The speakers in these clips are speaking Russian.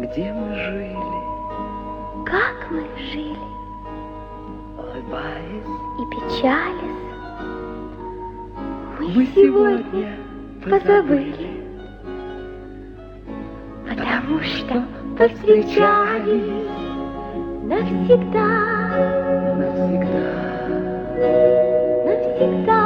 где мы жили. Как мы жили, улыбаясь и печались, мы сегодня позабыли, потому что повстречались навсегда, навсегда. навсегда.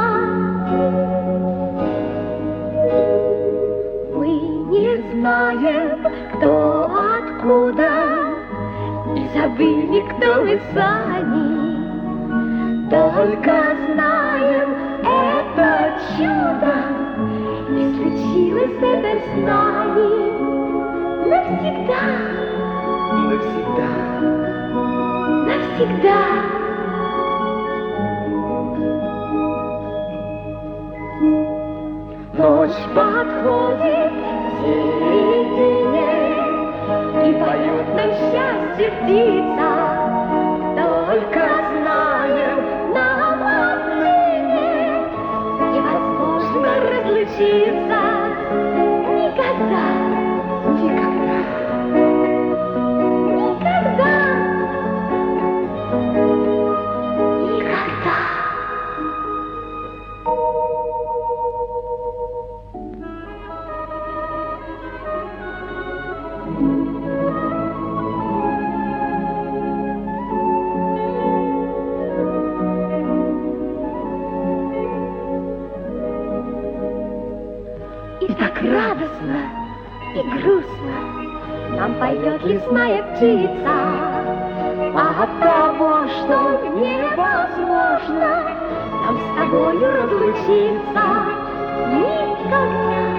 Мы не знаем, кто откуда, и забыли, кто мы сами. Только знаем это чудо, и случилось это с нами навсегда, Навсегда. навсегда. Ночь подходит к середине, и поет нам счастье птица. Только знаем, нам отныне невозможно разлучиться никогда, Никогда. никогда, никогда. И так радостно и грустно нам поет лесная птица, от того, что невозможно нам с тобою разлучиться никогда.